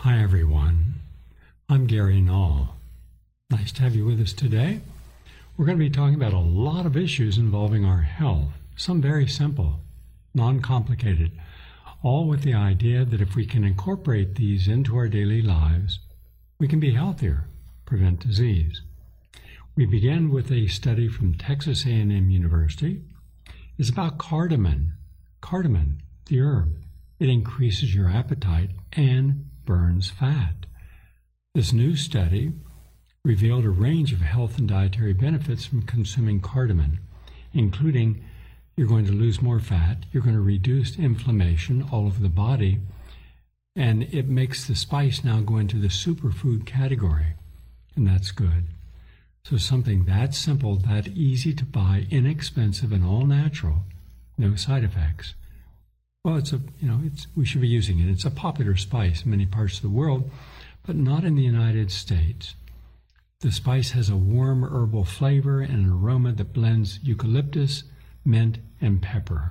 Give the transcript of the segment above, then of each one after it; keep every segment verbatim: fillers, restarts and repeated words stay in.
Hi everyone, I'm Gary Null. Nice to have you with us today. We're going to be talking about a lot of issues involving our health, some very simple, non-complicated, all with the idea that if we can incorporate these into our daily lives, we can be healthier, prevent disease. We begin with a study from Texas A and M University. It's about cardamom. Cardamom, the herb. It increases your appetite and burns fat. This new study revealed a range of health and dietary benefits from consuming cardamom, including you're going to lose more fat, you're going to reduce inflammation all over the body, and it makes the spice now go into the superfood category, and that's good. So something that simple, that easy to buy, inexpensive, and all natural, no side effects. Well, it's a, you know, it's, we should be using it. It's a popular spice in many parts of the world, but not in the United States. The spice has a warm herbal flavor and an aroma that blends eucalyptus, mint, and pepper.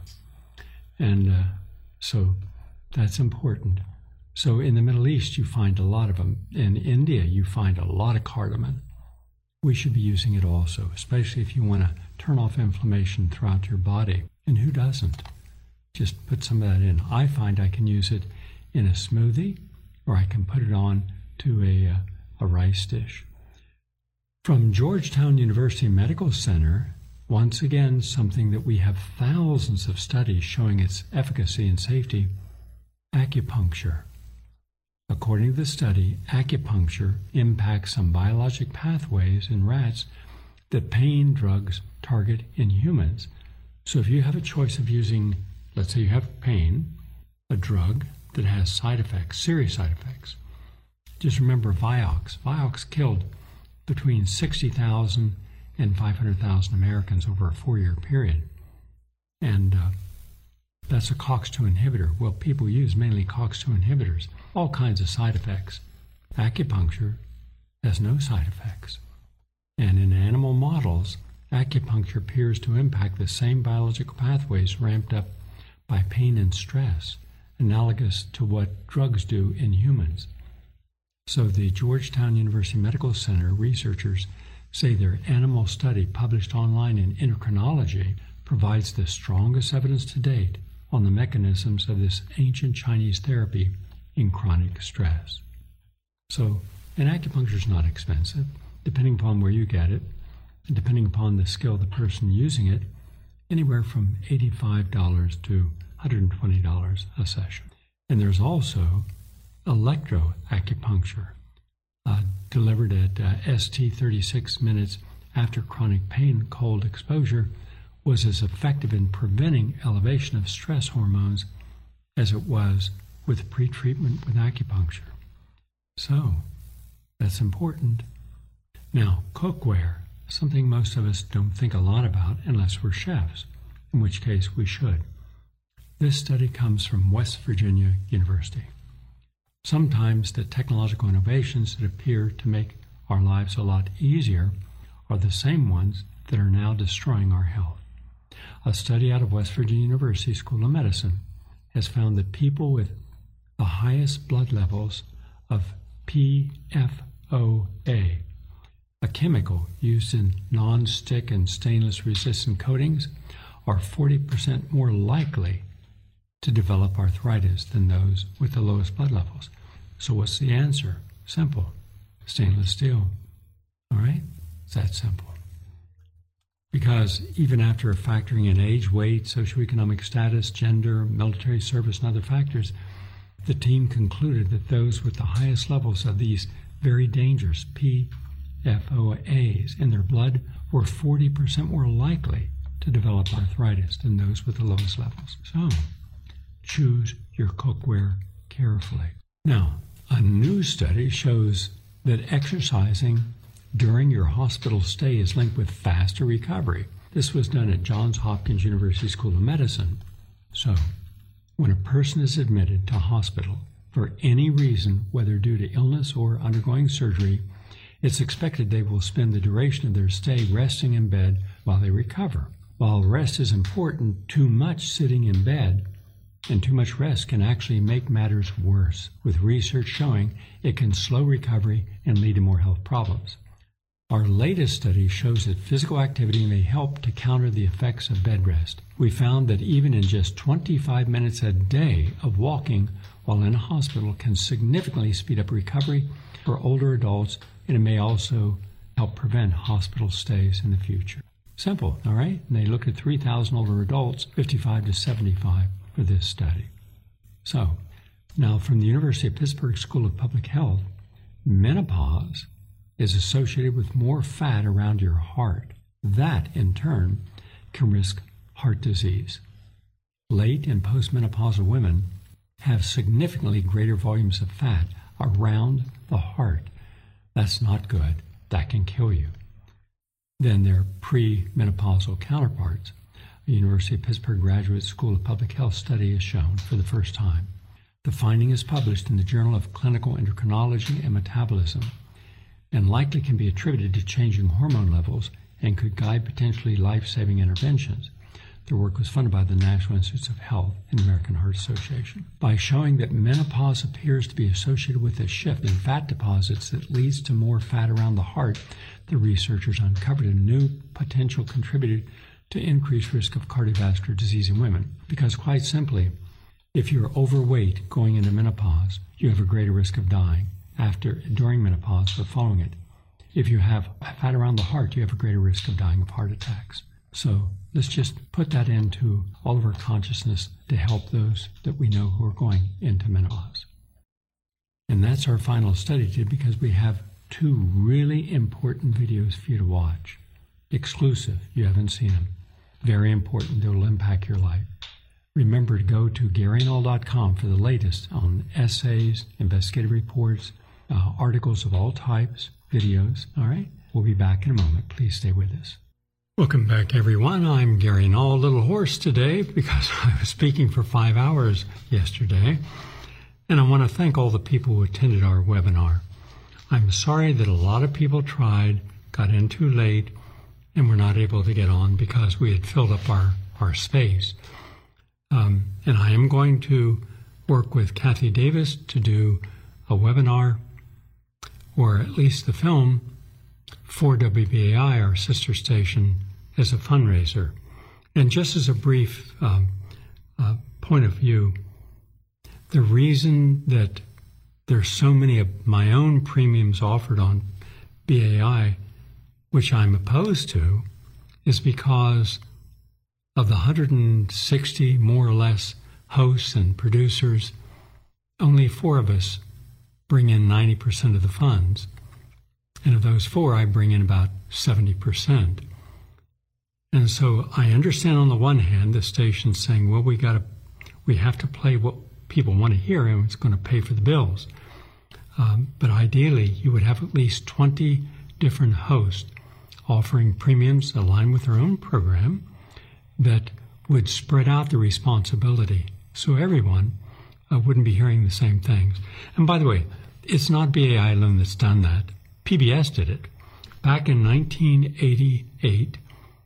And uh, so that's important. So in the Middle East, you find a lot of them. In India, you find a lot of cardamom. We should be using it also, especially if you want to turn off inflammation throughout your body. And who doesn't? Just put some of that in. I find I can use it in a smoothie, or I can put it on to a, uh, a rice dish. From Georgetown University Medical Center, once again, something that we have thousands of studies showing its efficacy and safety, acupuncture. According to the study, acupuncture impacts some biologic pathways in rats that pain drugs target in humans. So if you have a choice of using, let's say you have pain, a drug that has side effects, serious side effects. Just remember Vioxx. Vioxx killed between sixty thousand and five hundred thousand Americans over a four-year period. And uh, that's a COX two inhibitor. Well, people use mainly COX two inhibitors, all kinds of side effects. Acupuncture has no side effects. And in animal models, acupuncture appears to impact the same biological pathways ramped up by pain and stress, analogous to what drugs do in humans. So the Georgetown University Medical Center researchers say their animal study published online in Endocrinology provides the strongest evidence to date on the mechanisms of this ancient Chinese therapy in chronic stress. So, and acupuncture is not expensive, depending upon where you get it, and depending upon the skill of the person using it, anywhere from eighty-five dollars to one hundred twenty dollars a session. And there's also electroacupuncture, uh, delivered at uh, S T thirty-six minutes after chronic pain cold exposure, was as effective in preventing elevation of stress hormones as it was with pre-treatment with acupuncture. So, that's important. Now, cookware, something most of us don't think a lot about unless we're chefs, in which case we should. This study comes from West Virginia University. Sometimes the technological innovations that appear to make our lives a lot easier are the same ones that are now destroying our health. A study out of West Virginia University School of Medicine has found that people with the highest blood levels of P F O A, a chemical used in non-stick and stainless resistant coatings, are forty percent more likely to develop arthritis than those with the lowest blood levels. So what's the answer? Simple. Stainless steel. All right? It's that simple. Because even after factoring in age, weight, socioeconomic status, gender, military service, and other factors, the team concluded that those with the highest levels of these very dangerous P F O As in their blood were forty percent more likely to develop arthritis than those with the lowest levels. So, choose your cookware carefully. Now, a new study shows that exercising during your hospital stay is linked with faster recovery. This was done at Johns Hopkins University School of Medicine. So, when a person is admitted to hospital for any reason, whether due to illness or undergoing surgery, it's expected they will spend the duration of their stay resting in bed while they recover. While rest is important, too much sitting in bed And too much rest can actually make matters worse, with research showing it can slow recovery and lead to more health problems. Our latest study shows that physical activity may help to counter the effects of bed rest. We found that even in just twenty-five minutes a day of walking while in a hospital can significantly speed up recovery for older adults, and it may also help prevent hospital stays in the future. Simple, all right? And they looked at three thousand older adults, fifty-five to seventy-five, for this study. So, now from the University of Pittsburgh School of Public Health, menopause is associated with more fat around your heart. That, in turn, can risk heart disease. Late and postmenopausal women have significantly greater volumes of fat around the heart. That's not good. That can kill you. Than their pre-menopausal counterparts. A University of Pittsburgh Graduate School of Public Health study has shown for the first time. The finding is published in the Journal of Clinical Endocrinology and Metabolism, and likely can be attributed to changing hormone levels and could guide potentially life-saving interventions. Their work was funded by the National Institutes of Health and the American Heart Association. By showing that menopause appears to be associated with a shift in fat deposits that leads to more fat around the heart, the researchers uncovered a new potential contributor to increased risk of cardiovascular disease in women. Because quite simply, if you're overweight going into menopause, you have a greater risk of dying after, during menopause or following it. If you have fat around the heart, you have a greater risk of dying of heart attacks. So let's just put that into all of our consciousness to help those that we know who are going into menopause. And that's our final study today, because we have two really important videos for you to watch. Exclusive, you haven't seen them. Very important, they will impact your life. Remember to go to Gary Null dot com for the latest on essays, investigative reports, uh, articles of all types, videos, all right? We'll be back in a moment. Please stay with us. Welcome back, everyone. I'm Gary Null, a little hoarse today because I was speaking for five hours yesterday, and I want to thank all the people who attended our webinar. I'm sorry that a lot of people tried, got in too late, and were not able to get on because we had filled up our, our space. Um, and I am going to work with Kathy Davis to do a webinar, or at least the film, for W B A I, our sister station, as a fundraiser. And just as a brief um, uh, point of view, the reason that there's so many of my own premiums offered on B A I, which I'm opposed to, is because of the one hundred sixty, more or less, hosts and producers, only four of us bring in ninety percent of the funds. And of those four, I bring in about seventy percent. And so I understand on the one hand, the station's saying, well, we gotta, we have to play what people want to hear, and it's going to pay for the bills. Um, but ideally, you would have at least twenty different hosts offering premiums aligned with their own program that would spread out the responsibility so everyone uh, wouldn't be hearing the same things. And by the way, it's not B A I alone that's done that. P B S did it. Back in nineteen eighty-eight,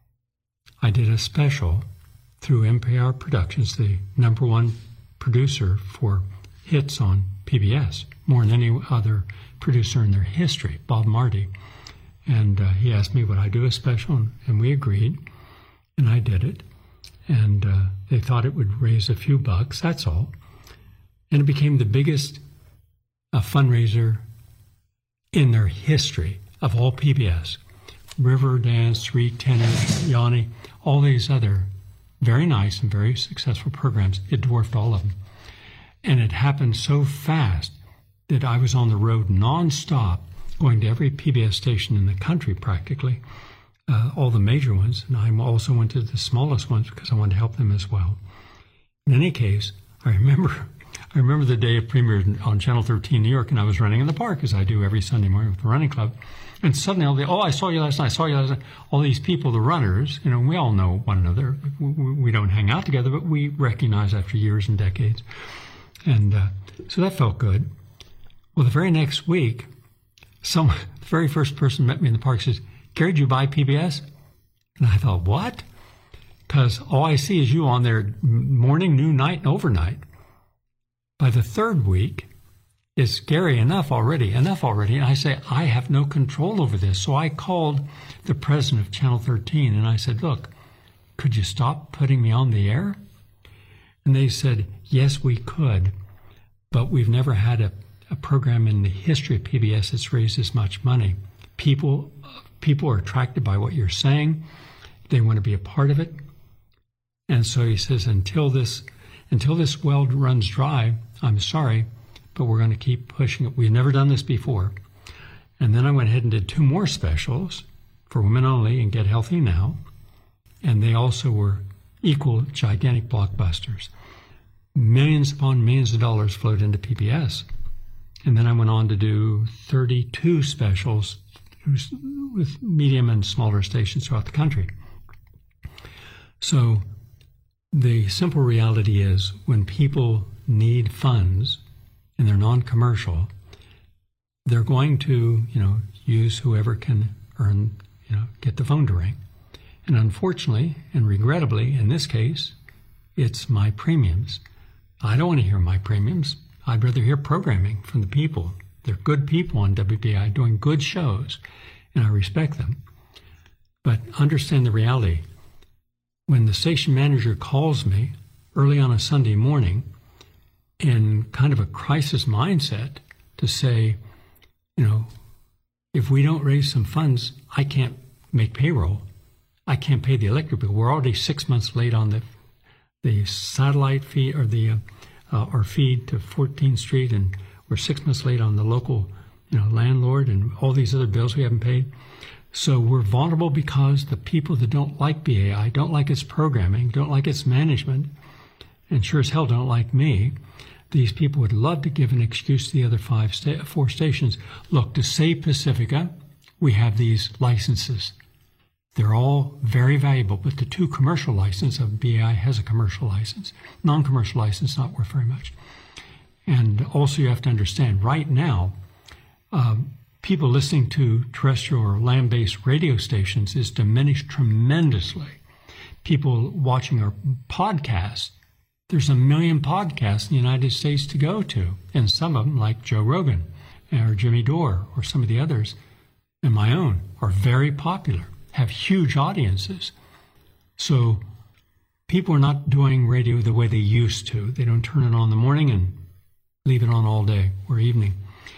I did a special through N P R Productions, the number one producer for hits on P B S, more than any other producer in their history, Bob Marty. And uh, he asked me would I do a special, and, and we agreed, and I did it. And uh, they thought it would raise a few bucks, that's all. And it became the biggest uh, fundraiser in their history of all P B S. Riverdance, Three Tenors, Yanni, all these other very nice and very successful programs, it dwarfed all of them. And it happened so fast that I was on the road nonstop, going to every P B S station in the country practically, uh, all the major ones, and I also went to the smallest ones because I wanted to help them as well. In any case, I remember I remember the day of premiere on Channel thirteen New York, and I was running in the park, as I do every Sunday morning with the running club, and suddenly all the, oh, I saw you last night, I saw you last night, all these people, the runners, you know, we all know one another. We, we don't hang out together, but we recognize after years and decades. And uh, so that felt good. Well, the very next week, some, the very first person met me in the park says, Gary, did you buy P B S? And I thought, what? because all I see is you on there morning, noon, night, and overnight. By the third week, it's Gary, enough already, enough already. And I say, I have no control over this. So I called the president of Channel thirteen and I said, look, could you stop putting me on the air? And they said, yes, we could, but we've never had a, a program in the history of P B S that's raised this much money. People, people are attracted by what you're saying. They want to be a part of it. And so he says, until this, until this well runs dry, I'm sorry, but we're going to keep pushing it. We've never done this before. And then I went ahead and did two more specials for women only and Get Healthy Now. And they also were equal gigantic blockbusters. Millions upon millions of dollars flowed into P B S. And then I went on to do thirty-two specials with medium and smaller stations throughout the country. So the simple reality is when people need funds and they're non-commercial, they're going to, you know, use whoever can earn, you know, get the phone to ring. And unfortunately, and regrettably, in this case, it's my premiums. I don't want to hear my premiums. I'd rather hear programming from the people. They're good people on W B I doing good shows, and I respect them. But understand the reality. When the station manager calls me early on a Sunday morning in kind of a crisis mindset to say, you know, if we don't raise some funds, I can't make payroll. I can't pay the electric bill. We're already six months late on the the satellite feed or the uh, uh, our feed to fourteenth Street, and we're six months late on the local, you know, landlord and all these other bills we haven't paid. So we're vulnerable because the people that don't like B A I, don't like its programming, don't like its management, and sure as hell don't like me. These people would love to give an excuse to the other five, sta- four stations. Look, to save Pacifica, we have these licenses. They're all very valuable, but the two commercial license of B A I has a commercial license. Non-commercial license not worth very much. And also you have to understand, right now, um, people listening to terrestrial or land-based radio stations is diminished tremendously. People watching our podcasts, there's a million podcasts in the United States to go to, and some of them, like Joe Rogan or Jimmy Dore or some of the others, and my own, are very popular, have huge audiences. So people are not doing radio the way they used to. They don't turn it on in the morning and leave it on all day or evening.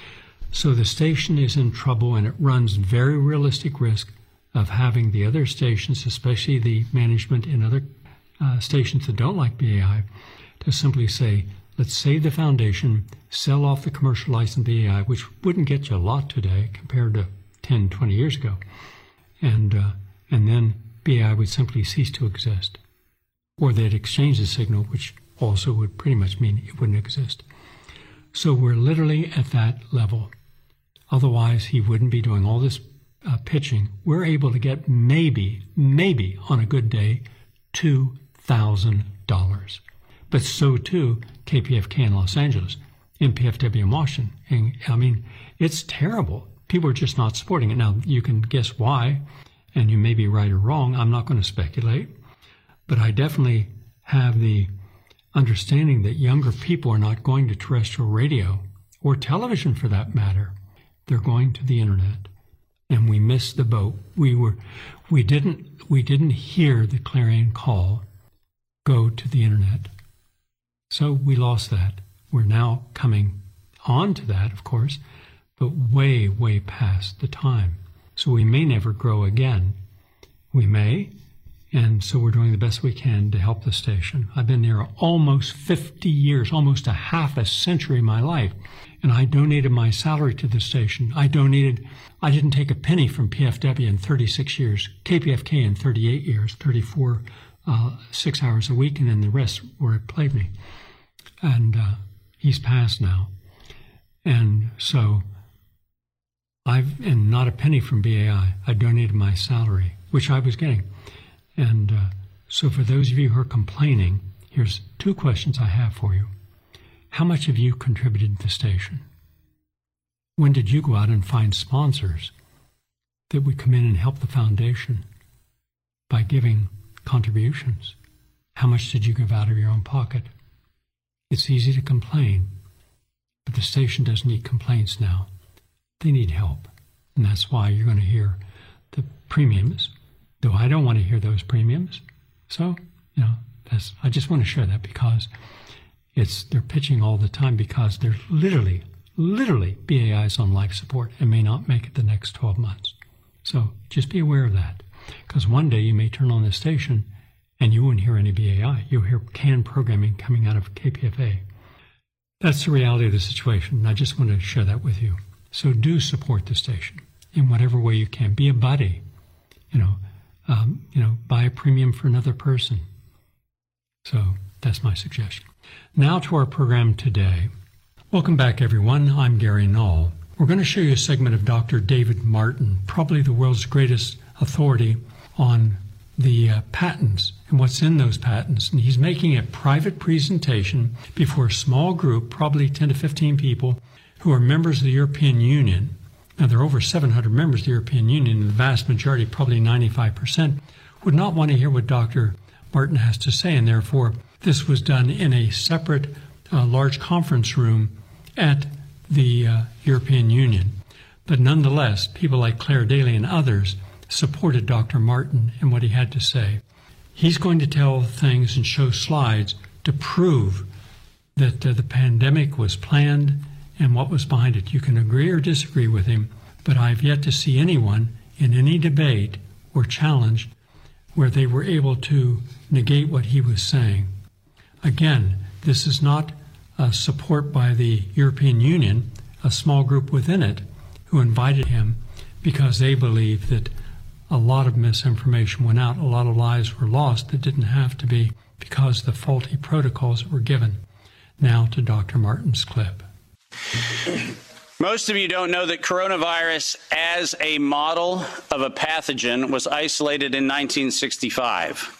So the station is in trouble, and it runs very realistic risk of having the other stations, especially the management in other uh, stations that don't like B A I, to simply say, let's save the foundation, sell off the commercial license B A I, which wouldn't get you a lot today compared to ten, twenty years ago. And, uh, and then B A I would simply cease to exist. Or they'd exchange the signal, which also would pretty much mean it wouldn't exist. So we're literally at that level. Otherwise, he wouldn't be doing all this uh, pitching. We're able to get maybe, maybe on a good day, two thousand dollars. But so too, K P F K in Los Angeles, M P F W in Washington. And, I mean, it's terrible. People are just not supporting it. Now, you can guess why, and you may be right or wrong. I'm not going to speculate. But I definitely have the understanding that younger people are not going to terrestrial radio, or television for that matter. They're going to the internet, and we missed the boat. We were, we didn't, we didn't hear the clarion call, go to the internet. So we lost that. We're now coming on to that, of course, but way, way past the time. So we may never grow again. We may, and so we're doing the best we can to help the station. I've been there almost fifty years, almost a half a century of my life. And I donated my salary to the station. I donated, I didn't take a penny from P F W in thirty-six years, K P F K in thirty-eight years, thirty-four, uh, six hours a week, and then the rest where it played me. And uh, he's passed now. And so I've, and not a penny from B A I. I donated my salary, which I was getting. And uh, so for those of you who are complaining, here's two questions I have for you. How much have you contributed to the station? When did you go out and find sponsors that would come in and help the foundation by giving contributions. How much did you give out of your own pocket? It's easy to complain, but the station doesn't need complaints now. They need help. And that's why you're going to hear the premiums, though I don't want to hear those premiums. So, you know, that's, I just want to share that because it's they're pitching all the time because they're literally, literally B A Is on life support and may not make it the next twelve months. So just be aware of that, because one day you may turn on this station and you won't hear any B A I. You'll hear canned programming coming out of K P F A. That's the reality of the situation, and I just want to share that with you. So do support the station in whatever way you can. Be a buddy. You know, um, you know, buy a premium for another person. So that's my suggestion. Now to our program today. Welcome back, everyone. I'm Gary Null. We're going to show you a segment of Doctor David Martin, probably the world's greatest authority on the uh, patents and what's in those patents. And he's making a private presentation before a small group, probably ten to fifteen people, who are members of the European Union. Now, there are over seven hundred members of the European Union, and the vast majority, probably ninety-five percent, would not want to hear what Doctor Martin has to say, and therefore this was done in a separate uh, large conference room at the uh, European Union. But nonetheless, people like Claire Daly and others supported Doctor Martin and what he had to say. He's going to tell things and show slides to prove that uh, the pandemic was planned and what was behind it. You can agree or disagree with him, but I've yet to see anyone in any debate or challenge where they were able to negate what he was saying. Again, this is not uh, support by the European Union, a small group within it, who invited him because they believe that a lot of misinformation went out, a lot of lives were lost that didn't have to be because of the faulty protocols that were given. Now to Doctor Martin's clip. Most of you don't know that coronavirus as a model of a pathogen was isolated in nineteen sixty-five.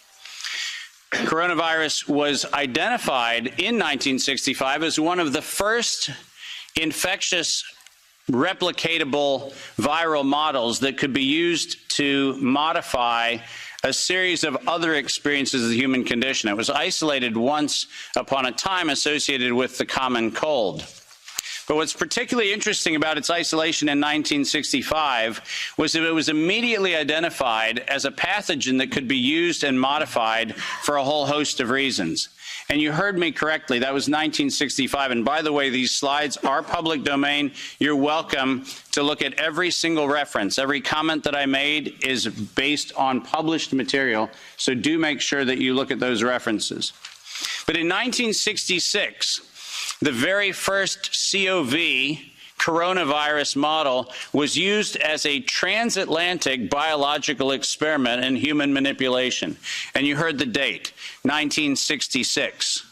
Coronavirus was identified in nineteen sixty-five as one of the first infectious replicatable viral models that could be used to modify a series of other experiences of the human condition. It was isolated once upon a time associated with the common cold. But what's particularly interesting about its isolation in nineteen sixty-five was that it was immediately identified as a pathogen that could be used and modified for a whole host of reasons. And you heard me correctly, that was nineteen sixty-five. And by the way, these slides are public domain. You're welcome to look at every single reference. Every comment that I made is based on published material, so do make sure that you look at those references. But in nineteen sixty-six, the very first C O V coronavirus model was used as a transatlantic biological experiment in human manipulation. And you heard the date, nineteen sixty-six.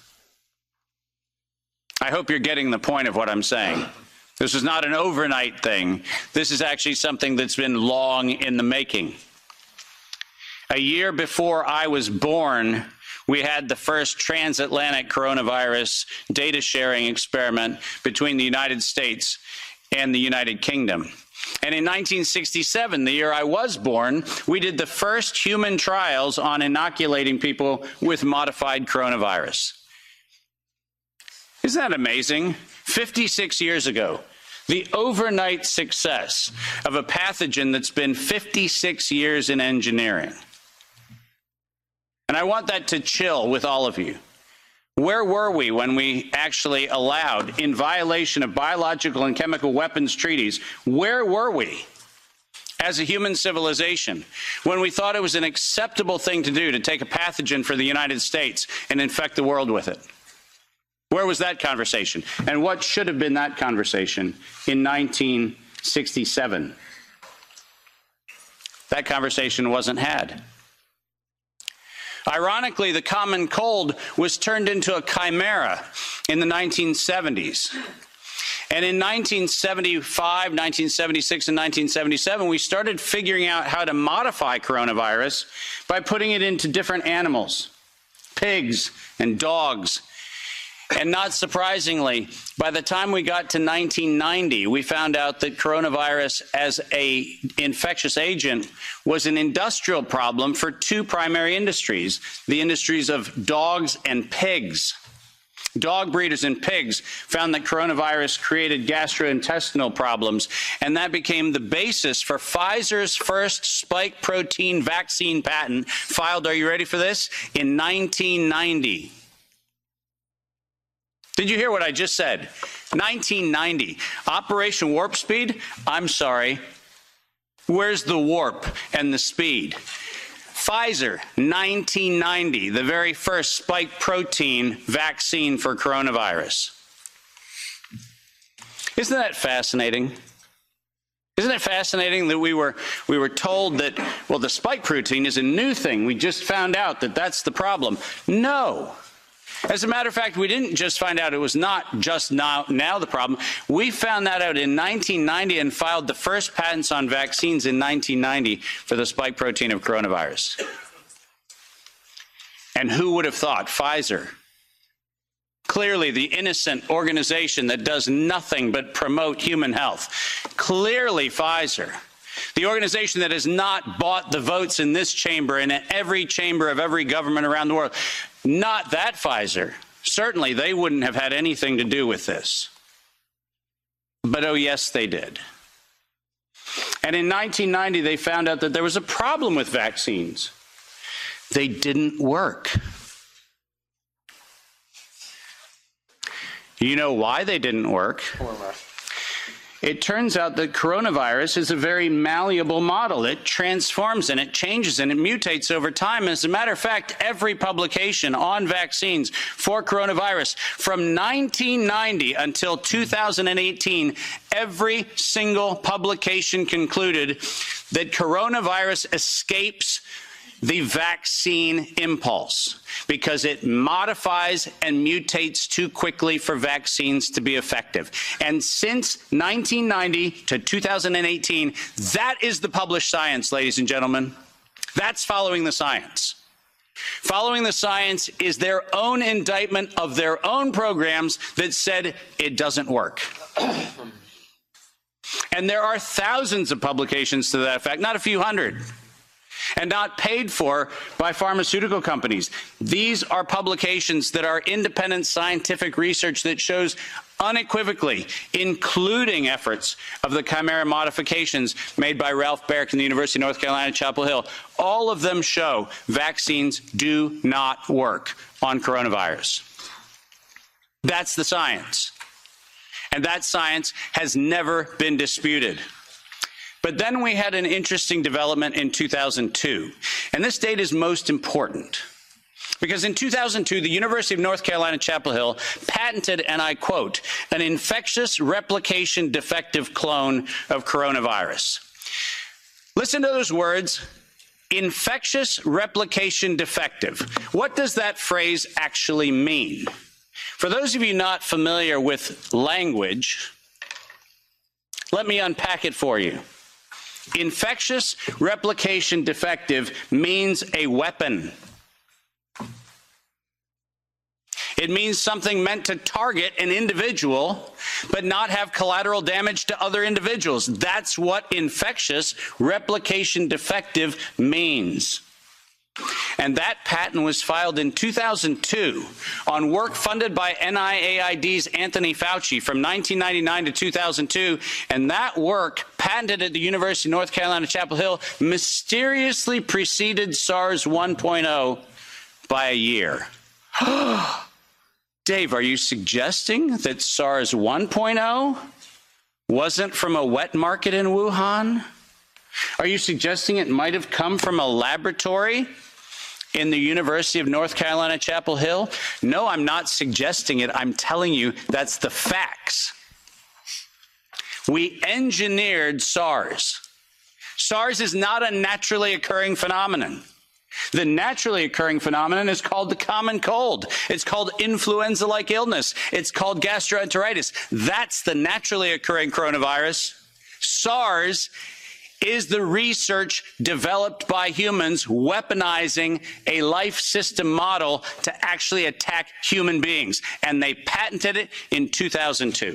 I hope you're getting the point of what I'm saying. This is not an overnight thing. This is actually something that's been long in the making. A year before I was born, we had the first transatlantic coronavirus data sharing experiment between the United States and the United Kingdom. And in nineteen sixty-seven, the year I was born, we did the first human trials on inoculating people with modified coronavirus. Isn't that amazing? fifty-six years ago, the overnight success of a pathogen that's been fifty-six years in engineering. And I want that to chill with all of you. Where were we when we actually allowed, in violation of biological and chemical weapons treaties, where were we as a human civilization when we thought it was an acceptable thing to do to take a pathogen for the United States and infect the world with it? Where was that conversation? And what should have been that conversation in nineteen sixty-seven? That conversation wasn't had. Ironically, the common cold was turned into a chimera in the nineteen seventies. And in nineteen seventy-five, nineteen seventy-six, and nineteen seventy-seven, we started figuring out how to modify coronavirus by putting it into different animals, pigs and dogs. And not surprisingly, by the time we got to nineteen ninety, we found out that coronavirus as a infectious agent was an industrial problem for two primary industries, the industries of dogs and pigs. Dog breeders and pigs found that coronavirus created gastrointestinal problems, and that became the basis for Pfizer's first spike protein vaccine patent, filed, are you ready for this, in nineteen ninety. Did you hear what I just said? nineteen ninety. Operation Warp Speed? I'm sorry. Where's the warp and the speed? Pfizer, nineteen ninety, the very first spike protein vaccine for coronavirus. Isn't that fascinating? Isn't it fascinating that we were we were told that, well, the spike protein is a new thing. We just found out that that's the problem. No. As a matter of fact, we didn't just find out it was not just now, now the problem. We found that out in nineteen ninety and filed the first patents on vaccines in nineteen ninety for the spike protein of coronavirus. And who would have thought? Pfizer. Clearly the innocent organization that does nothing but promote human health. Clearly Pfizer. The organization that has not bought the votes in this chamber and in every chamber of every government around the world. Not that Pfizer. Certainly they wouldn't have had anything to do with this. But oh yes, they did. And in nineteen ninety, they found out that there was a problem with vaccines. They didn't work. You know why they didn't work? It turns out that coronavirus is a very malleable model. It transforms and it changes and it mutates over time. As a matter of fact, every publication on vaccines for coronavirus from nineteen ninety until two thousand eighteen, every single publication concluded that coronavirus escapes the vaccine impulse because it modifies and mutates too quickly for vaccines to be effective. And since nineteen ninety to two thousand eighteen, that is the published science, ladies and gentlemen. That's following the science. Following the science is their own indictment of their own programs that said it doesn't work. And there are thousands of publications to that effect, not a few hundred. And not paid for by pharmaceutical companies. These are publications that are independent scientific research that shows unequivocally, including efforts of the chimera modifications made by Ralph Baric in the University of North Carolina, Chapel Hill. All of them show vaccines do not work on coronavirus. That's the science. And that science has never been disputed. But then we had an interesting development in two thousand two, and this date is most important because in two thousand two, the University of North Carolina, Chapel Hill patented, and I quote, an infectious replication defective clone of coronavirus. Listen to those words, infectious replication defective. What does that phrase actually mean? For those of you not familiar with language, let me unpack it for you. Infectious replication defective means a weapon. It means something meant to target an individual, but not have collateral damage to other individuals. That's what infectious replication defective means. And that patent was filed in two thousand two on work funded by N I A I D's Anthony Fauci from nineteen ninety-nine to two thousand two. And that work, patented at the University of North Carolina, Chapel Hill, mysteriously preceded SARS one point oh by a year. Dave, are you suggesting that SARS one point oh wasn't from a wet market in Wuhan? Are you suggesting it might have come from a laboratory in the University of North Carolina, Chapel Hill? No, I'm not suggesting it. I'm telling you that's the facts. We engineered SARS. SARS is not a naturally occurring phenomenon. The naturally occurring phenomenon is called the common cold. It's called influenza-like illness. It's called gastroenteritis. That's the naturally occurring coronavirus. SARS is the research developed by humans weaponizing a life system model to actually attack human beings. And they patented it in two thousand two.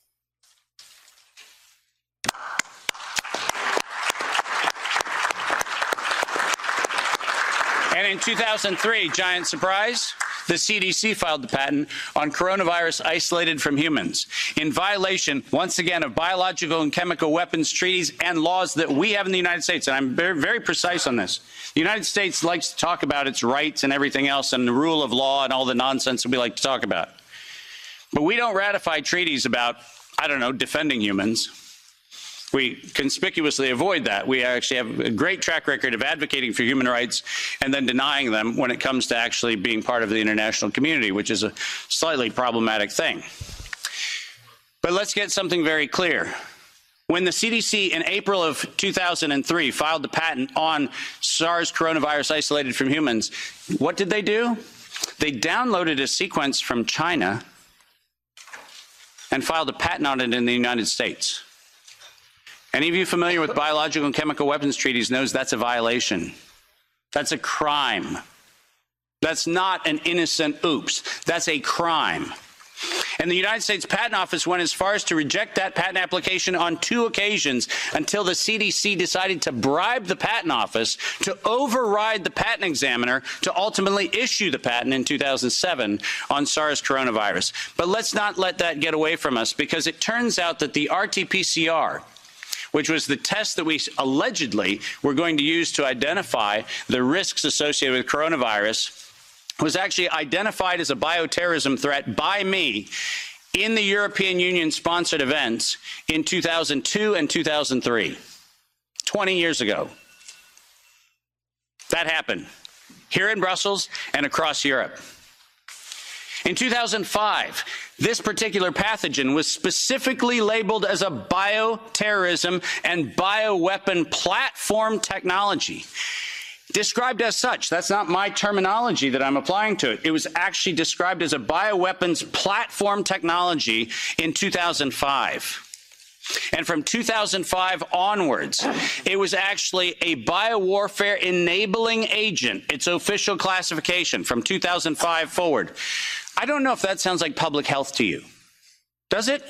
And in two thousand three, giant surprise, the C D C filed the patent on coronavirus isolated from humans in violation, once again, of biological and chemical weapons treaties and laws that we have in the United States. And I'm very, very precise on this. The United States likes to talk about its rights and everything else and the rule of law and all the nonsense that we like to talk about. But we don't ratify treaties about, I don't know, defending humans. We conspicuously avoid that. We actually have a great track record of advocating for human rights and then denying them when it comes to actually being part of the international community, which is a slightly problematic thing. But let's get something very clear. When the C D C in April of two thousand three filed the patent on SARS coronavirus isolated from humans, what did they do? They downloaded a sequence from China and filed a patent on it in the United States. Any of you familiar with biological and chemical weapons treaties knows that's a violation. That's a crime. That's not an innocent oops. That's a crime. And the United States Patent Office went as far as to reject that patent application on two occasions until the C D C decided to bribe the Patent Office to override the patent examiner to ultimately issue the patent in two thousand seven on SARS coronavirus. But let's not let that get away from us, because it turns out that the R T P C R, which was the test that we allegedly were going to use to identify the risks associated with coronavirus, was actually identified as a bioterrorism threat by me in the European Union-sponsored events in two thousand two and two thousand three, twenty years ago. That happened here in Brussels and across Europe. In two thousand five, this particular pathogen was specifically labeled as a bioterrorism and bioweapon platform technology. Described as such. That's not my terminology that I'm applying to it. It was actually described as a bioweapons platform technology in two thousand five. And from two thousand five onwards, it was actually a biowarfare enabling agent, its official classification from two thousand five forward. I don't know if that sounds like public health to you. Does it?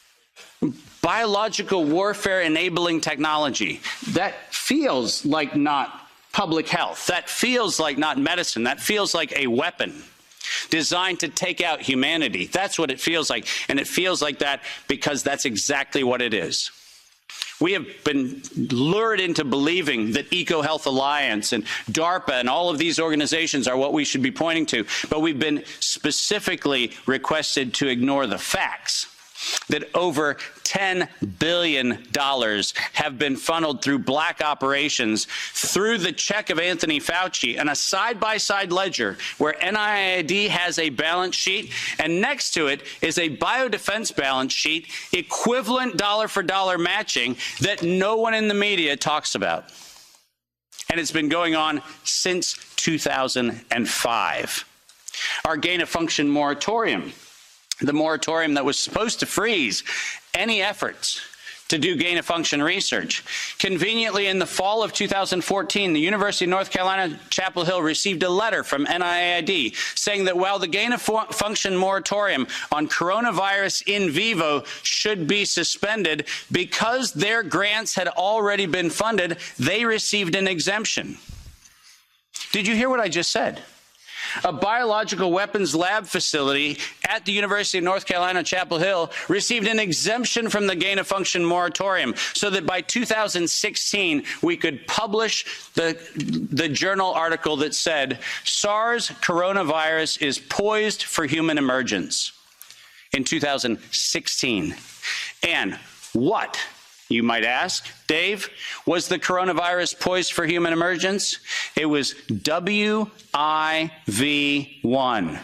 Biological warfare enabling technology. That feels like not public health. That feels like not medicine. That feels like a weapon designed to take out humanity. That's what it feels like. And it feels like that because that's exactly what it is. We have been lured into believing that EcoHealth Alliance and DARPA and all of these organizations are what we should be pointing to, but we've been specifically requested to ignore the facts that over ten billion dollars have been funneled through black operations through the check of Anthony Fauci and a side-by-side ledger where N I A I D has a balance sheet and next to it is a biodefense balance sheet equivalent dollar for dollar matching that no one in the media talks about. And it's been going on since two thousand five. Our gain-of-function moratorium, the moratorium that was supposed to freeze any efforts to do gain-of-function research. Conveniently, in the fall of two thousand fourteen, the University of North Carolina, Chapel Hill received a letter from N I A I D saying that while the gain-of-function moratorium on coronavirus in vivo should be suspended, because their grants had already been funded, they received an exemption. Did you hear what I just said? A biological weapons lab facility at the University of North Carolina, Chapel Hill, received an exemption from the gain-of-function moratorium so that by two thousand sixteen, we could publish the, the journal article that said, SARS coronavirus is poised for human emergence in two thousand sixteen. And what, you might ask, Dave, was the coronavirus poised for human emergence? It was W I V one,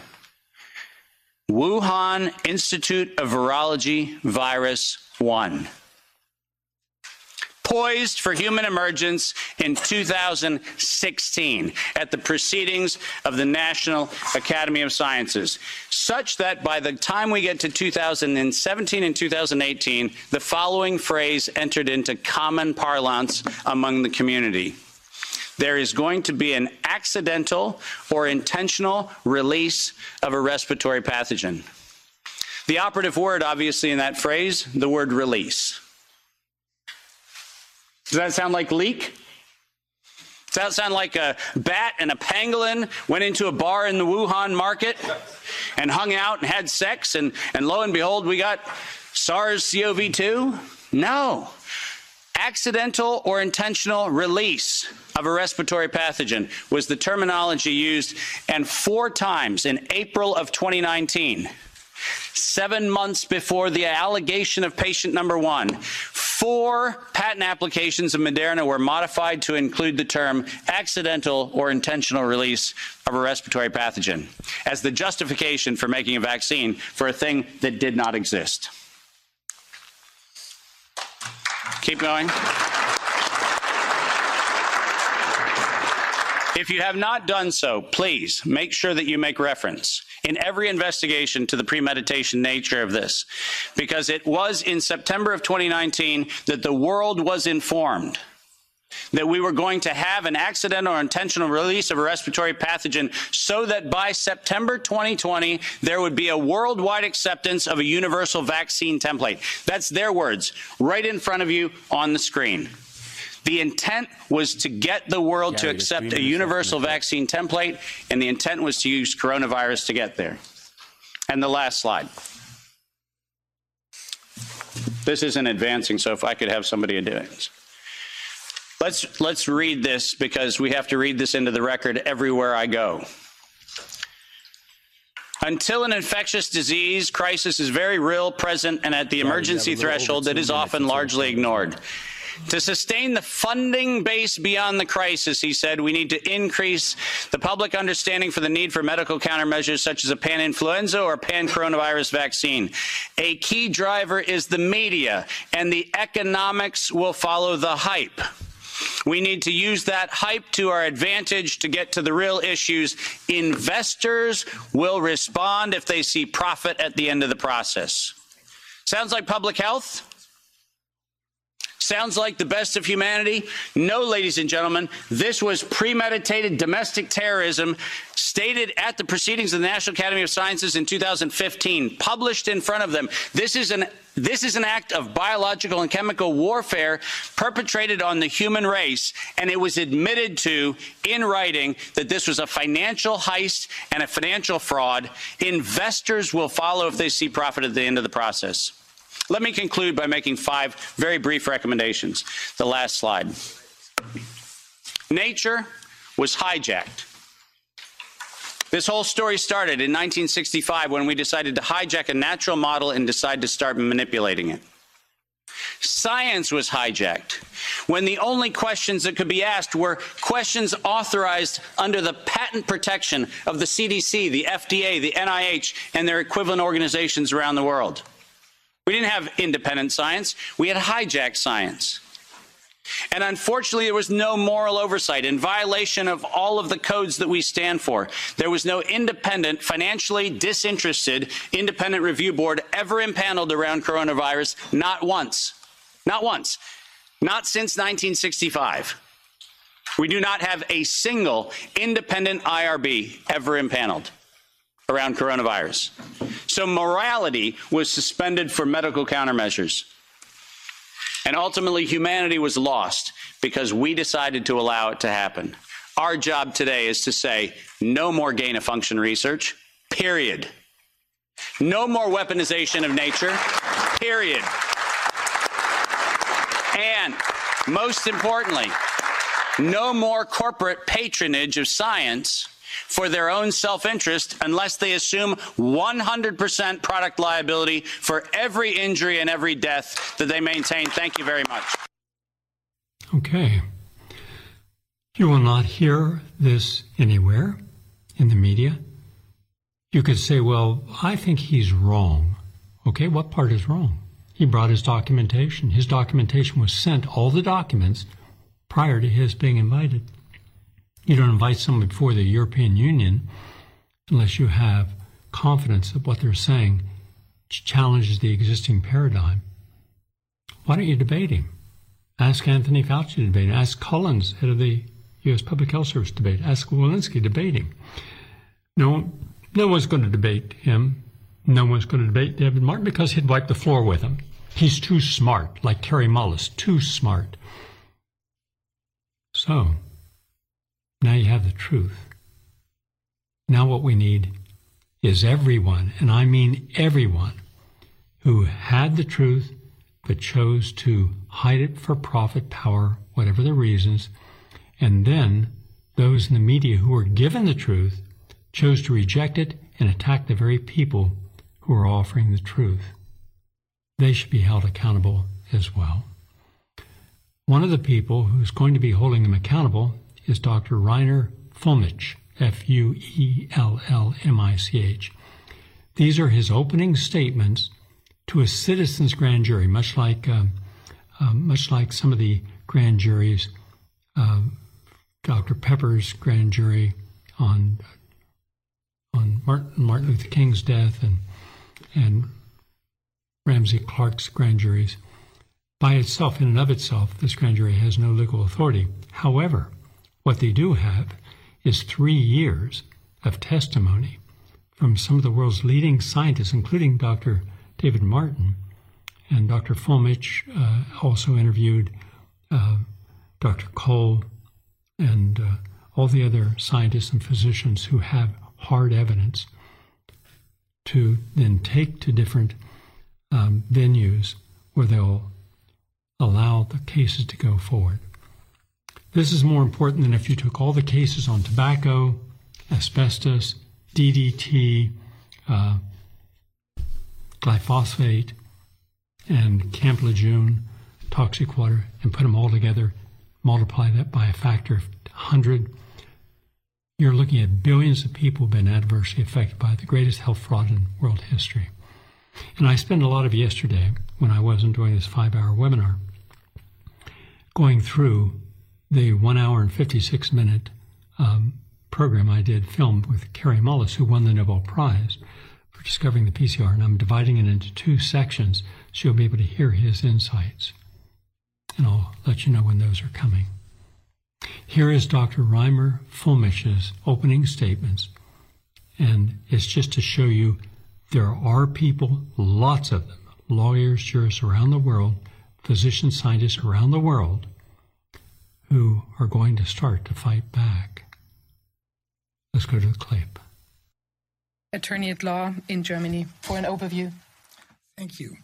Wuhan Institute of Virology Virus one. poised for human emergence in two thousand sixteen at the proceedings of the National Academy of Sciences, such that by the time we get to two thousand seventeen and two thousand eighteen, the following phrase entered into common parlance among the community. There is going to be an accidental or intentional release of a respiratory pathogen. The operative word, obviously, in that phrase, the word release. Does that sound like leak? Does that sound like a bat and a pangolin went into a bar in the Wuhan market and hung out and had sex, and, and lo and behold, we got SARS C o V two? No. Accidental or intentional release of a respiratory pathogen was the terminology used, and four times in April of twenty nineteen, seven months before the allegation of patient number one, four patent applications of Moderna were modified to include the term accidental or intentional release of a respiratory pathogen as the justification for making a vaccine for a thing that did not exist. Keep going. If you have not done so, please make sure that you make reference in every investigation to the premeditation nature of this, because it was in September of twenty nineteen that the world was informed that we were going to have an accidental or intentional release of a respiratory pathogen so that by September twenty twenty, there would be a worldwide acceptance of a universal vaccine template. That's their words, right in front of you on the screen. The intent was to get the world yeah, to accept a universal vaccine template, and the intent was to use coronavirus to get there. And the last slide. This isn't advancing, so if I could have somebody do it. Let's, let's read this, because we have to read this into the record everywhere I go. Until an infectious disease crisis is very real, present, and at the emergency threshold, it is often largely ignored. To sustain the funding base beyond the crisis, he said, we need to increase the public understanding for the need for medical countermeasures such as a pan-influenza or pan-coronavirus vaccine. A key driver is the media, and the economics will follow the hype. We need to use that hype to our advantage to get to the real issues. Investors will respond if they see profit at the end of the process. Sounds like public health? Sounds like the best of humanity? No, ladies and gentlemen, this was premeditated domestic terrorism stated at the proceedings of the National Academy of Sciences in two thousand fifteen, published in front of them. This is an This is an act of biological and chemical warfare perpetrated on the human race, and it was admitted to in writing that this was a financial heist and a financial fraud. Investors will follow if they see profit at the end of the process. Let me conclude by making five very brief recommendations. The last slide. Nature was hijacked. This whole story started in nineteen sixty-five when we decided to hijack a natural model and decide to start manipulating it. Science was hijacked when the only questions that could be asked were questions authorized under the patent protection of the C D C, the F D A, the N I H, and their equivalent organizations around the world. We didn't have independent science. We had hijacked science. And unfortunately, there was no moral oversight in violation of all of the codes that we stand for. There was no independent, financially disinterested, independent review board ever impaneled around coronavirus, not once. Not once. Not since nineteen sixty-five. We do not have a single independent I R B ever impaneled around coronavirus. So morality was suspended for medical countermeasures. And ultimately, humanity was lost because we decided to allow it to happen. Our job today is to say, no more gain-of-function research, period. No more weaponization of nature, period. And most importantly, no more corporate patronage of science for their own self-interest unless they assume one hundred percent product liability for every injury and every death that they maintain. Thank you very much. Okay. You will not hear this anywhere in the media. You could say, well, I think he's wrong. Okay, what part is wrong? He brought his documentation. His documentation was sent, all the documents, prior to his being invited. You don't invite someone before the European Union unless you have confidence that what they're saying challenges the existing paradigm. Why don't you debate him? Ask Anthony Fauci to debate him. Ask Collins, head of the U S Public Health Service, to debate. Ask Walensky to debate him. No, no one's going to debate him. No one's going to debate David Martin because he'd wipe the floor with him. He's too smart, like Kary Mullis, too smart. So, now you have the truth. Now what we need is everyone, and I mean everyone, who had the truth but chose to hide it for profit, power, whatever the reasons, and then those in the media who were given the truth chose to reject it and attack the very people who are offering the truth. They should be held accountable as well. One of the people who's going to be holding them accountable is Doctor Reiner Fuellmich, F U E L L M I C H. These are his opening statements to a citizens' grand jury, much like uh, uh, much like some of the grand juries, uh, Doctor Pepper's grand jury on on Martin, Martin Luther King's death, and and Ramsey Clark's grand juries. By itself, in and of itself, this grand jury has no legal authority. However, what they do have is three years of testimony from some of the world's leading scientists, including Doctor David Martin, and Doctor Fuellmich uh, also interviewed uh, Doctor Cole and uh, all the other scientists and physicians who have hard evidence to then take to different um, venues where they'll allow the cases to go forward. This is more important than if you took all the cases on tobacco, asbestos, D D T, uh, glyphosate, and Camp Lejeune, toxic water, and put them all together, multiply that by a factor of one hundred. You're looking at billions of people who've been adversely affected by the greatest health fraud in world history. And I spent a lot of yesterday, when I wasn't doing this five-hour webinar, going through the one hour and fifty-six minute um, program I did, filmed with Kary Mullis, who won the Nobel Prize for discovering the P C R. And I'm dividing it into two sections so you'll be able to hear his insights. And I'll let you know when those are coming. Here is Doctor Reiner Fuellmich's opening statements. And it's just to show you there are people, lots of them, lawyers, jurists around the world, physicians, scientists around the world, who are going to start to fight back. Let's go to the clip. Attorney at law in Germany, for an overview. Thank you.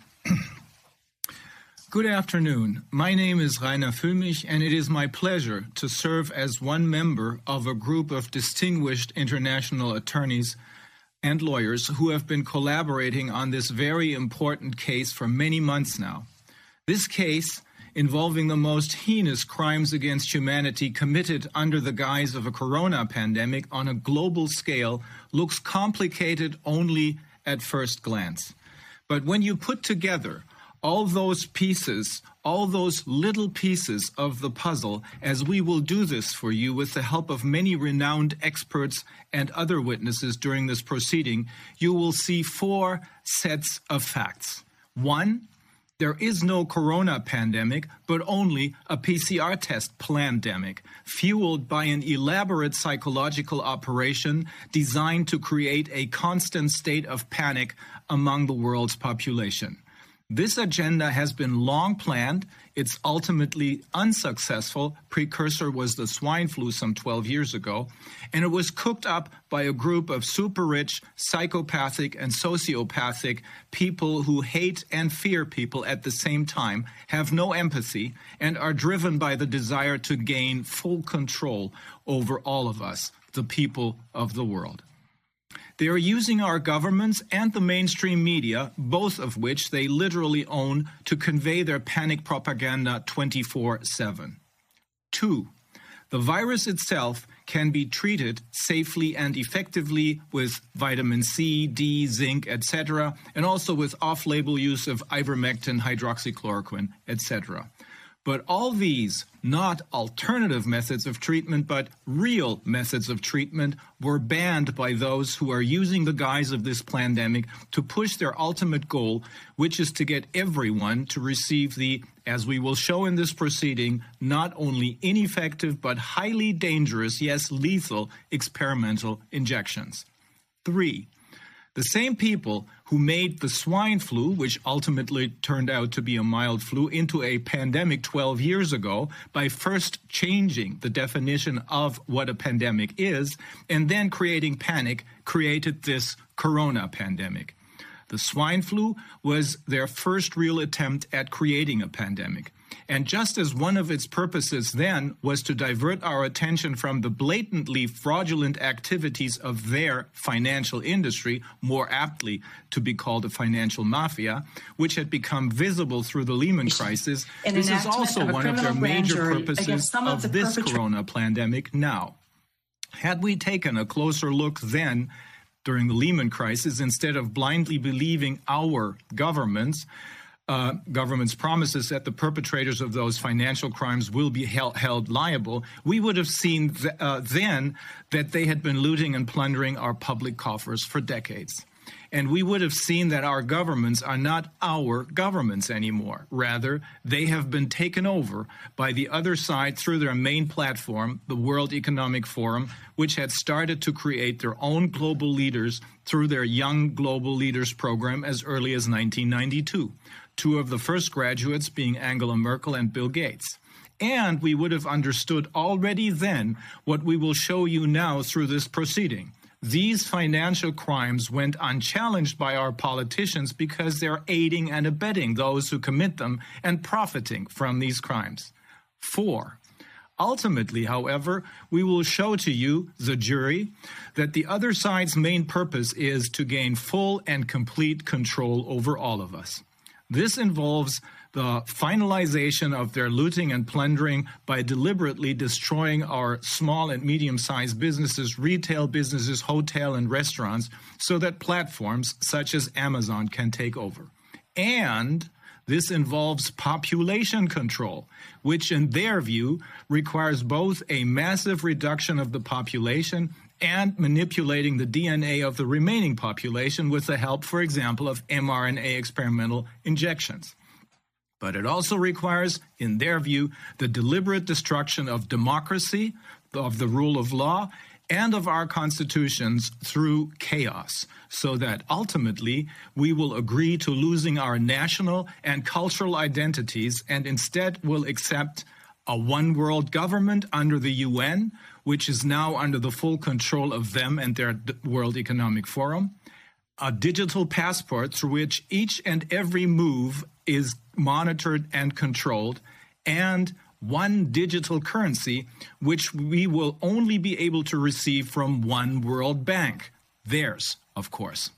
Good afternoon. My name is Reiner Fuellmich, and it is my pleasure to serve as one member of a group of distinguished international attorneys and lawyers who have been collaborating on this very important case for many months now. This case, involving the most heinous crimes against humanity committed under the guise of a corona pandemic on a global scale, looks complicated only at first glance. But when you put together all those pieces, all those little pieces of the puzzle, as we will do this for you with the help of many renowned experts and other witnesses during this proceeding, you will see four sets of facts. One, there is no corona pandemic, but only a P C R test plandemic, fueled by an elaborate psychological operation designed to create a constant state of panic among the world's population. This agenda has been long planned. It's ultimately unsuccessful. Precursor was the swine flu some twelve years ago. And it was cooked up by a group of super-rich, psychopathic, and sociopathic people who hate and fear people at the same time, have no empathy, and are driven by the desire to gain full control over all of us, the people of the world. They are using our governments and the mainstream media, both of which they literally own, to convey their panic propaganda twenty-four seven. Two, The virus itself can be treated safely and effectively with vitamin C, D, zinc, et cetera, and also with off-label use of ivermectin, hydroxychloroquine, et cetera. But all these, not alternative methods of treatment, but real methods of treatment, were banned by those who are using the guise of this pandemic to push their ultimate goal, which is to get everyone to receive the, as we will show in this proceeding, not only ineffective but highly dangerous, yes, lethal experimental injections. Three, the same people who made the swine flu, which ultimately turned out to be a mild flu, into a pandemic twelve years ago by first changing the definition of what a pandemic is and then creating panic, created this corona pandemic. The swine flu was their first real attempt at creating a pandemic. And just as one of its purposes then was to divert our attention from the blatantly fraudulent activities of their financial industry, more aptly to be called a financial mafia, which had become visible through the Lehman crisis, this is also one of their major purposes of, of this corona pandemic now. Had we taken a closer look then, during the Lehman crisis, instead of blindly believing our governments, Uh, government's promises that the perpetrators of those financial crimes will be held, held liable, we would have seen th- uh, then that they had been looting and plundering our public coffers for decades. And we would have seen that our governments are not our governments anymore. Rather, they have been taken over by the other side through their main platform, the World Economic Forum, which had started to create their own global leaders through their Young Global Leaders program as early as nineteen ninety-two. Two of the first graduates being Angela Merkel and Bill Gates. And we would have understood already then what we will show you now through this proceeding. These financial crimes went unchallenged by our politicians because they're aiding and abetting those who commit them and profiting from these crimes. Four, ultimately, however, we will show to you, the jury, that the other side's main purpose is to gain full and complete control over all of us. This involves the finalization of their looting and plundering by deliberately destroying our small and medium-sized businesses, retail businesses, hotel and restaurants, so that platforms such as Amazon can take over. And this involves population control, which in their view requires both a massive reduction of the population and manipulating the D N A of the remaining population with the help, for example, of mRNA experimental injections. But it also requires, in their view, the deliberate destruction of democracy, of the rule of law, and of our constitutions through chaos, so that ultimately we will agree to losing our national and cultural identities and instead will accept a one-world government under the U N, which is now under the full control of them and their World Economic Forum, a digital passport through which each and every move is monitored and controlled, and one digital currency, which we will only be able to receive from one World Bank, theirs, of course.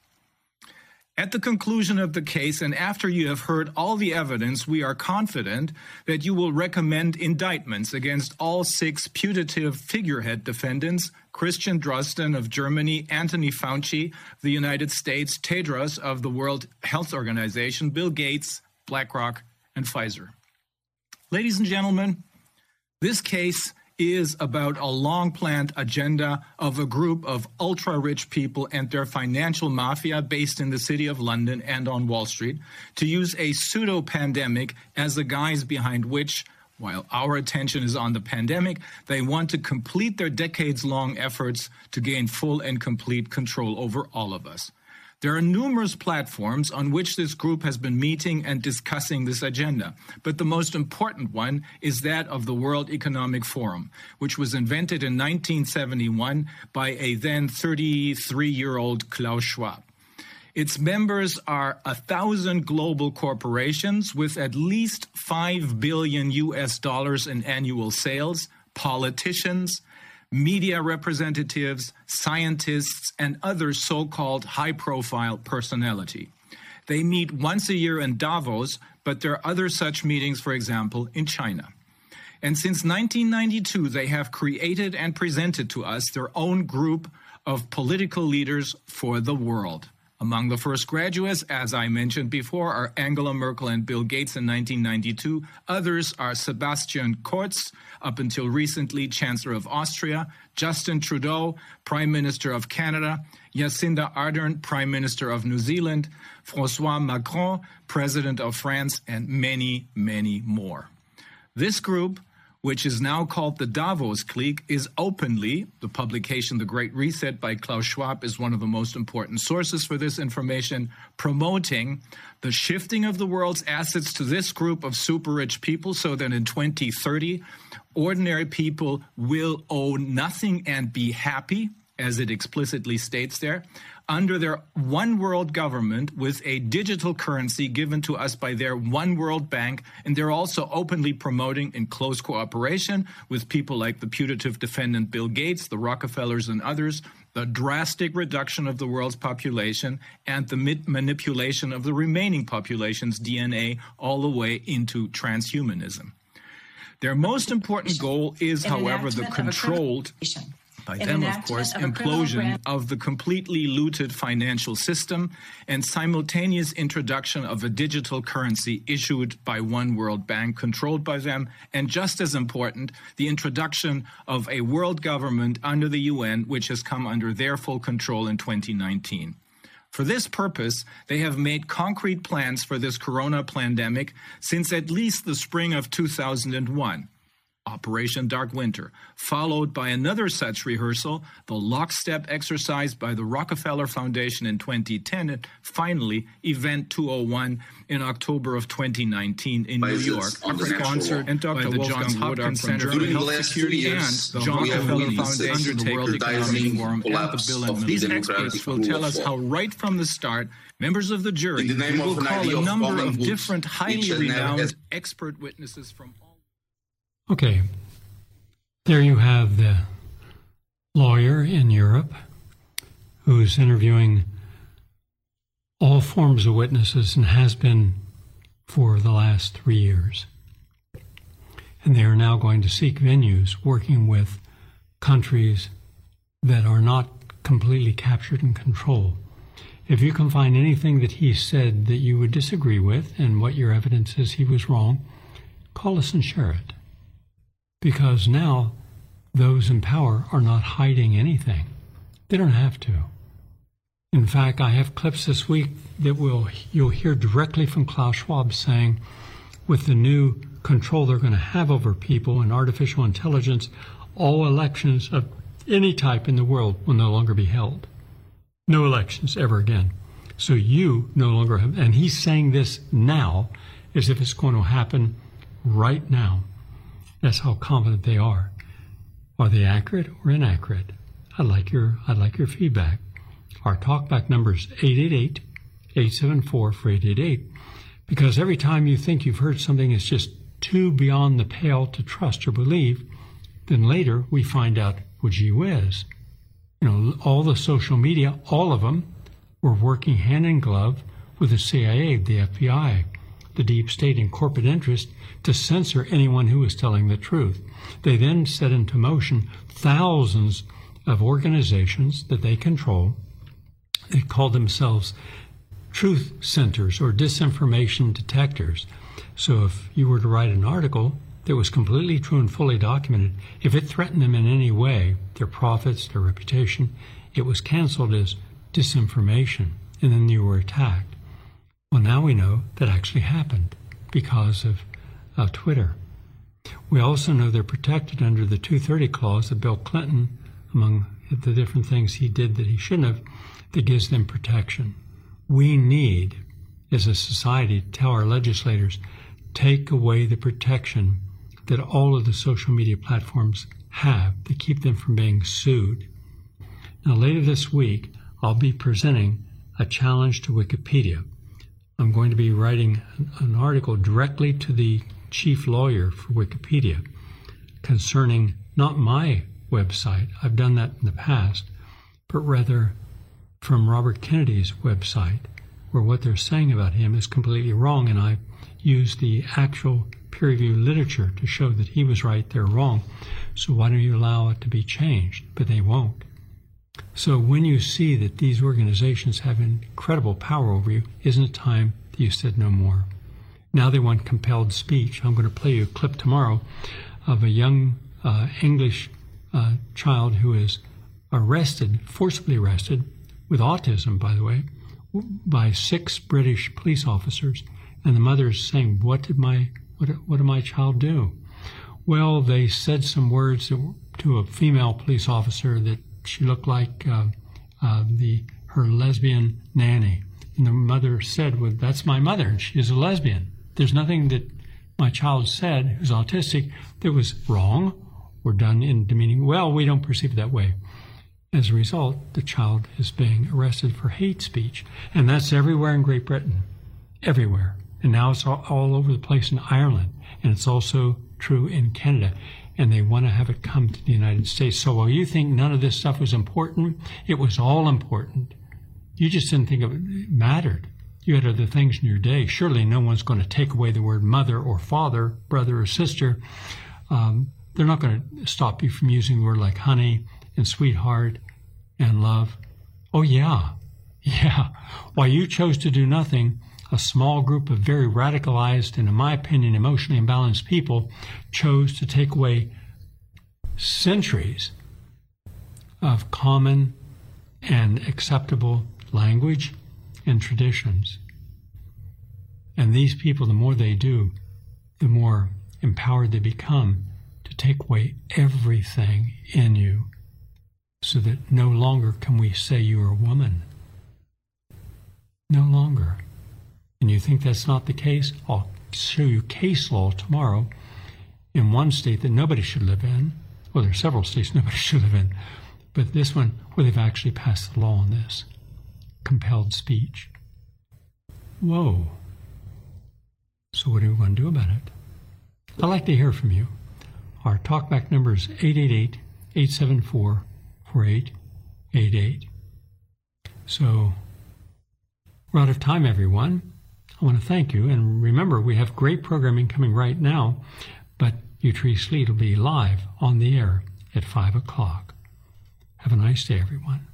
At the conclusion of the case, and after you have heard all the evidence, we are confident that you will recommend indictments against all six putative figurehead defendants: Christian Drosten of Germany, Anthony Fauci of the United States, Tedros of the World Health Organization, Bill Gates, BlackRock, and Pfizer. Ladies and gentlemen, this case is about a long-planned agenda of a group of ultra-rich people and their financial mafia based in the city of London and on Wall Street to use a pseudo-pandemic as the guise behind which, while our attention is on the pandemic, they want to complete their decades-long efforts to gain full and complete control over all of us. There are numerous platforms on which this group has been meeting and discussing this agenda, but the most important one is that of the World Economic Forum, which was invented in nineteen seventy-one by a then thirty-three-year-old Klaus Schwab. Its members are a thousand global corporations with at least five billion U S dollars in annual sales, politicians, media representatives, scientists, and other so-called high-profile personality. They meet once a year in Davos, but there are other such meetings, for example, in China. And since nineteen ninety-two, they have created and presented to us their own group of political leaders for the world. Among the first graduates, as I mentioned before, are Angela Merkel and Bill Gates in nineteen ninety-two. Others are Sebastian Kurz, up until recently Chancellor of Austria, Justin Trudeau, Prime Minister of Canada, Jacinda Ardern, Prime Minister of New Zealand, François Macron, President of France, and many, many more. This group, which is now called the Davos Clique, is openly, the publication The Great Reset by Klaus Schwab is one of the most important sources for this information, promoting the shifting of the world's assets to this group of super-rich people so that in twenty thirty, ordinary people will owe nothing and be happy, as it explicitly states there, under their one world government with a digital currency given to us by their one world bank. And they're also openly promoting, in close cooperation with people like the putative defendant Bill Gates, the Rockefellers and others, the drastic reduction of the world's population and the manipulation of the remaining population's D N A all the way into transhumanism. Their most important goal is, however, the controlled, by them, of course, implosion of the completely looted financial system and simultaneous introduction of a digital currency issued by one world bank, controlled by them, and just as important, the introduction of a world government under the U N, which has come under their full control in twenty nineteen. For this purpose, they have made concrete plans for this corona pandemic since at least the spring of two thousand one. Operation Dark Winter, followed by another such rehearsal, the lockstep exercise by the Rockefeller Foundation in twenty ten, and finally, Event two oh one in October of twenty nineteen in New York, sponsored and by the Johns Hopkins Center for Health Security and the Rockefeller Foundation, the World Economic Forum, and the Bill and Melinda. These experts will tell us how right from the start, members of the jury will call a number of different highly renowned expert witnesses from all. Okay, there you have the lawyer in Europe who's interviewing all forms of witnesses and has been for the last three years. And they are now going to seek venues working with countries that are not completely captured and controlled. If you can find anything that he said that you would disagree with and what your evidence is he was wrong, call us and share it. Because now those in power are not hiding anything. They don't have to. In fact, I have clips this week that will you'll hear directly from Klaus Schwab saying, with the new control they're going to have over people and artificial intelligence, all elections of any type in the world will no longer be held. No elections ever again. So you no longer have, and he's saying this now as if it's going to happen right now. That's how confident they are. Are they accurate or inaccurate? I'd like your I'd like your feedback. Our talkback number is eight eight eight, eight seven four, eight eight eight. Because every time you think you've heard something that's just too beyond the pale to trust or believe, then later we find out, well, gee whiz. You know, all the social media, all of them, were working hand in glove with the C I A, the F B I, the deep state and corporate interest to censor anyone who was telling the truth. They then set into motion thousands of organizations that they control. They call themselves truth centers or disinformation detectors. So if you were to write an article that was completely true and fully documented, if it threatened them in any way, their profits, their reputation, it was canceled as disinformation, and then you were attacked. Well, now we know that actually happened because of uh, Twitter. We also know they're protected under the two thirty clause of Bill Clinton, among the different things he did that he shouldn't have, that gives them protection. We need, as a society, to tell our legislators, take away the protection that all of the social media platforms have to keep them from being sued. Now, later this week, I'll be presenting a challenge to Wikipedia. I'm going to be writing an article directly to the chief lawyer for Wikipedia concerning not my website, I've done that in the past, but rather from Robert Kennedy's website, where what they're saying about him is completely wrong, and I've used the actual peer-reviewed literature to show that he was right, they're wrong. So why don't you allow it to be changed? But they won't. So when you see that these organizations have incredible power over you, isn't it time that you said no more? Now they want compelled speech. I'm going to play you a clip tomorrow of a young uh, English uh, child who is arrested, forcibly arrested, with autism, by the way, by six British police officers. And the mother is saying, what did my, what, what did my child do? Well, they said some words to a female police officer that she looked like uh, uh, the her lesbian nanny. And the mother said, well, that's my mother, and she is a lesbian. There's nothing that my child said, who's autistic, that was wrong or done in demeaning. Well, we don't perceive it that way. As a result, the child is being arrested for hate speech. And that's everywhere in Great Britain, everywhere. And now it's all, all over the place in Ireland. And it's also true in Canada. And they want to have it come to the United States. So while you think none of this stuff was important, it was all important. You just didn't think it mattered. You had other things in your day. Surely no one's going to take away the word mother or father, brother or sister. Um, they're not going to stop you from using a word like honey and sweetheart and love. Oh, yeah. Yeah. While you chose to do nothing, a small group of very radicalized and, in my opinion, emotionally imbalanced people chose to take away centuries of common and acceptable language and traditions. And these people, the more they do, the more empowered they become to take away everything in you, so that no longer can we say you are a woman. No longer. And you think that's not the case? I'll show you case law tomorrow in one state that nobody should live in. Well, there are several states nobody should live in. But this one, where they've actually passed the law on this. Compelled speech. Whoa. So what are we going to do about it? I'd like to hear from you. Our talkback number is eight eight eight, eight seven four, four eight eight eight. So we're out of time, everyone. I want to thank you. And remember, we have great programming coming right now, but Utrice Lead will be live on the air at five o'clock. Have a nice day, everyone.